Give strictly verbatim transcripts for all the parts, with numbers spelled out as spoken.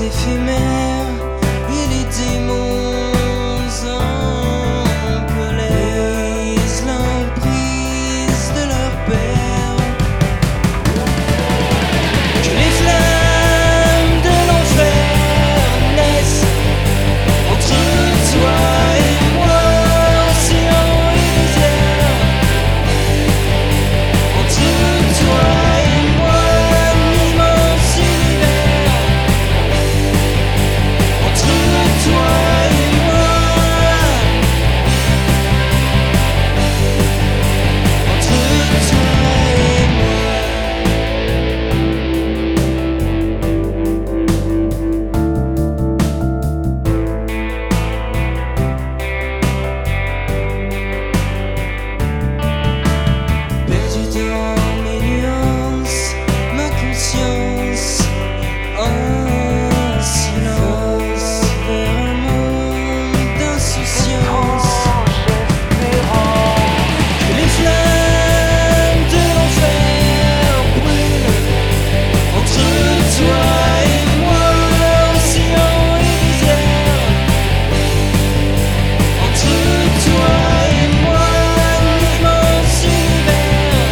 éphémères et les démons en colère, l'emprise de leur père. Que les flammes de l'enfer naissent entre toi et moi, océan et désert. Entre toi et moi, un immense univers. Entre toi et moi, entre toi et moi. Perdu dans mes nuances, ma conscience en silence vers un monde d'insouciance. Que les flammes de l'enfer brûlent entre toi et moi, océan et désert. Entre toi et moi, un immense univers.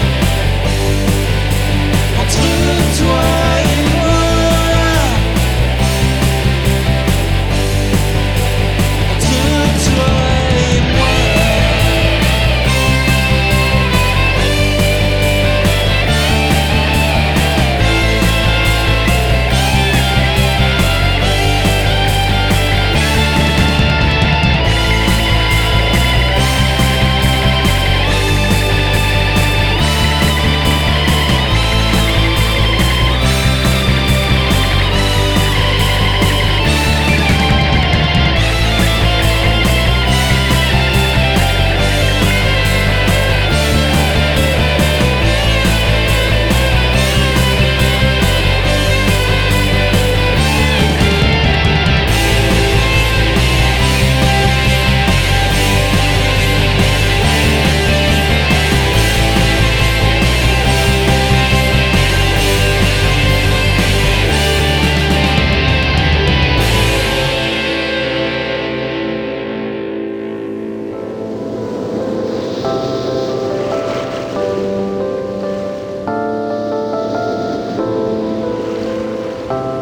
Entre toi et moi, entre toi et moi. Thank